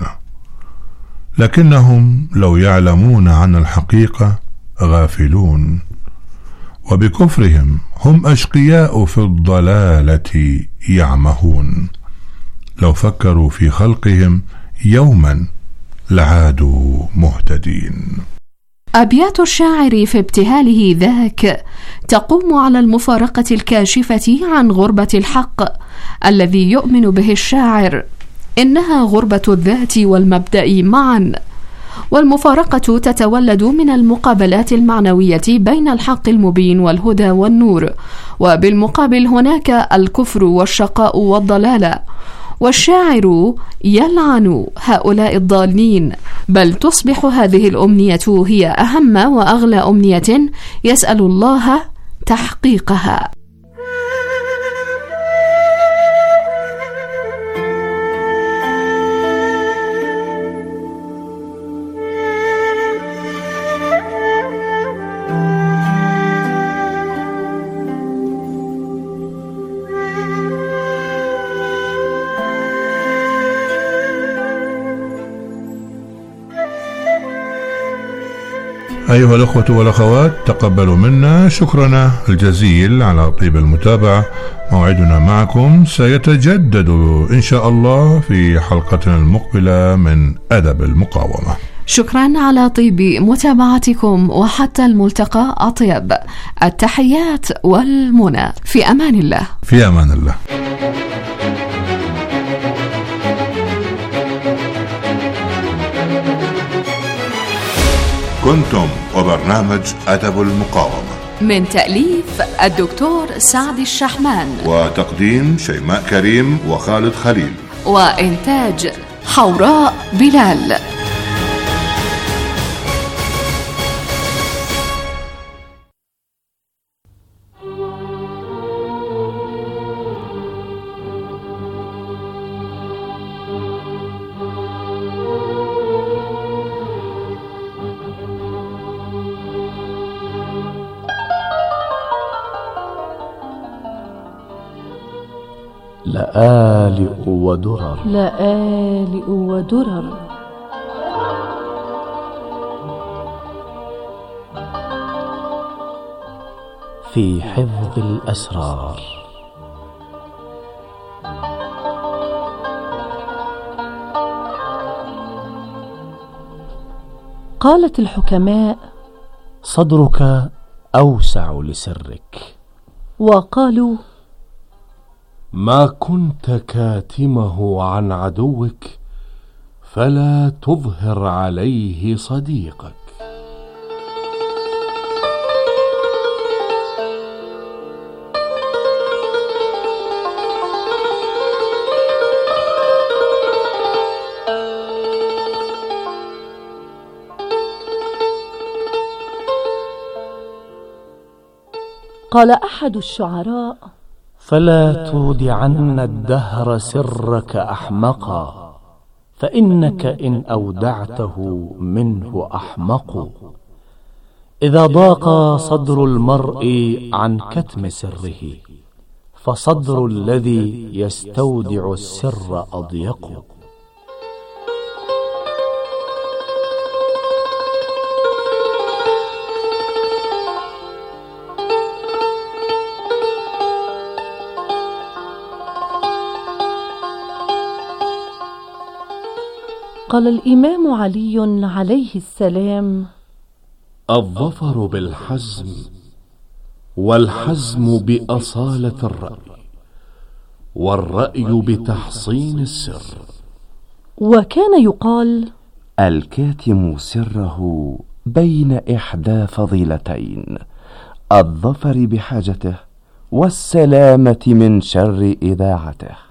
لكنهم لو يعلمون عن الحقيقة غافلون، وبكفرهم هم أشقياء في الضلالة يعمهون، لو فكروا في خلقهم يوما لعادوا مهتدين. أبيات الشاعر في ابتهاله ذاك تقوم على المفارقة الكاشفة عن غربة الحق الذي يؤمن به الشاعر، إنها غربة الذات والمبدأ معا، والمفارقة تتولد من المقابلات المعنوية بين الحق المبين والهدى والنور، وبالمقابل هناك الكفر والشقاء والضلال، والشاعر يلعن هؤلاء الضالين، بل تصبح هذه الأمنية هي أهم وأغلى أمنية يسأل الله تحقيقها. أيها الأخوة والأخوات، تقبلوا منا شكرنا الجزيل على طيب المتابعة. موعدنا معكم سيتجدد إن شاء الله في حلقتنا المقبلة من أدب المقاومة. شكرا على طيب متابعتكم، وحتى الملتقى أطيب التحيات والمنى. في أمان الله. في أمان الله. كنتم وبرنامج أدب المقاومة من تأليف الدكتور سعد الشحمان، وتقديم شيماء كريم وخالد خليل، وإنتاج حوراء بلال. لآلئ ودرر لآلئ ودرر في حفظ الأسرار. قالت الحكماء: صدرك أوسع لسرك. وقالوا: ما كنت كاتمه عن عدوك فلا تظهر عليه صديقك. قال أحد الشعراء: فلا تودعن الدهر سرك أحمقا، فإنك إن أودعته منه أحمق. إذا ضاق صدر المرء عن كتم سره، فصدر الذي يستودع السر أضيق. قال الإمام علي عليه السلام: الظفر بالحزم، والحزم بأصالة الرأي، والرأي بتحصين السر. وكان يقال: الكاتم سره بين إحدى فضيلتين، الظفر بحاجته والسلامة من شر إذاعته.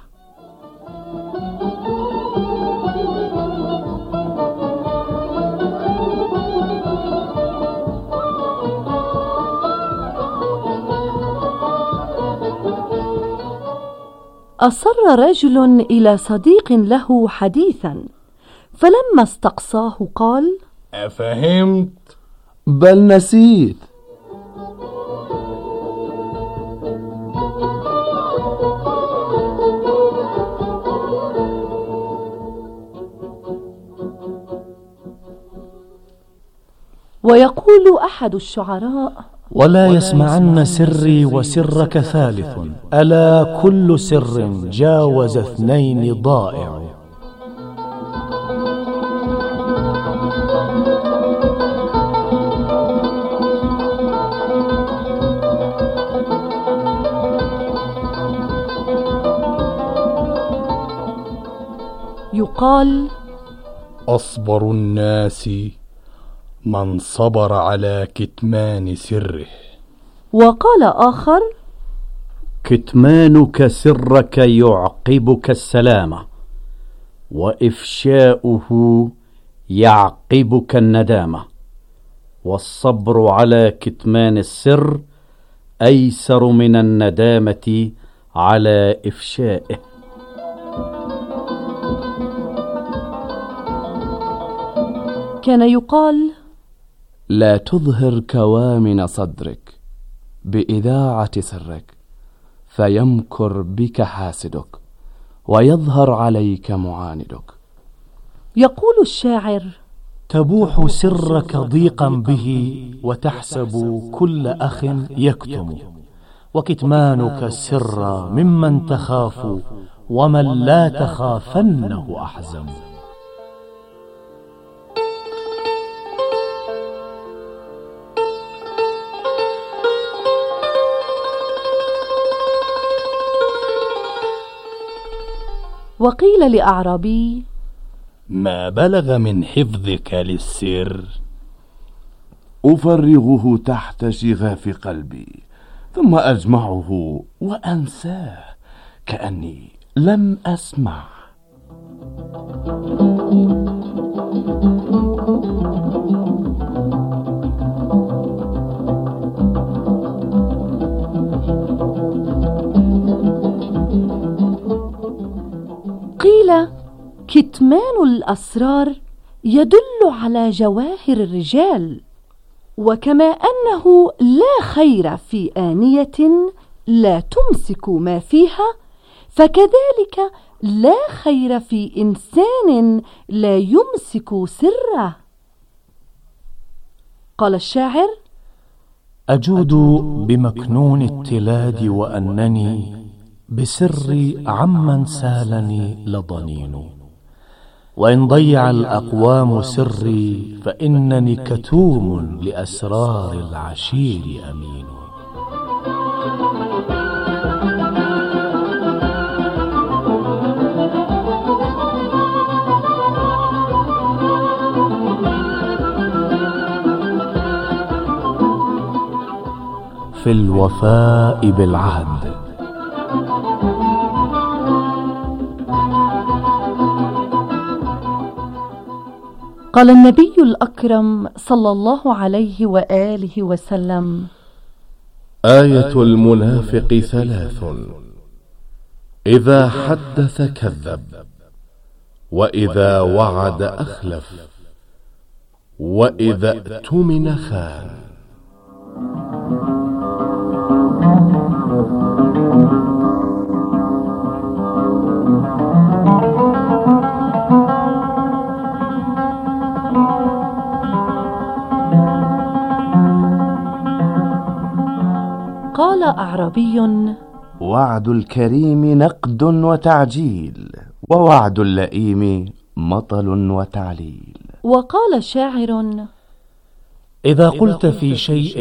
أصر رجل إلى صديق له حديثا، فلما استقصاه قال: أفهمت؟ بل نسيت. ويقول أحد الشعراء: ولا يسمعن سري وسرك ثالث، ألا كل سر جاوز اثنين ضائع. يقال: أصبر الناس من صبر على كتمان سره. وقال آخر: كتمانك سرك يعقبك السلامة، وإفشاؤه يعقبك الندامة، والصبر على كتمان السر أيسر من الندامة على إفشائه. كان يقال: لا تظهر كوامن صدرك بإذاعة سرك، فيمكر بك حاسدك ويظهر عليك معاندك. يقول الشاعر: تبوح سرك ضيقا به، وتحسب كل أخ يكتم، وكتمانك السر ممن تخاف، ومن لا تخافنه أحزم. وقيل لأعرابي: ما بلغ من حفظك للسر؟ أفرغه تحت شغاف قلبي، ثم أجمعه وأنساه كأني لم أسمع. قيل: كتمان الأسرار يدل على جواهر الرجال، وكما أنه لا خير في آنية لا تمسك ما فيها، فكذلك لا خير في إنسان لا يمسك سره. قال الشاعر: أجود بمكنون التلاد، وأنني بسري عمن سالني لضنين. وإن ضيع الأقوام سري، فإنني كتوم لأسرار العشير أمين. في الوفاء بالعهد. قال النبي الأكرم صلى الله عليه وآله وسلم: آية المنافق ثلاث: إذا حدث كذب، وإذا وعد أخلف، وإذا اؤتمن خان. قال أعرابي: وعد الكريم نقد وتعجيل، ووعد اللئيم مطل وتعليل. وقال شاعر: إذا قلت في شيء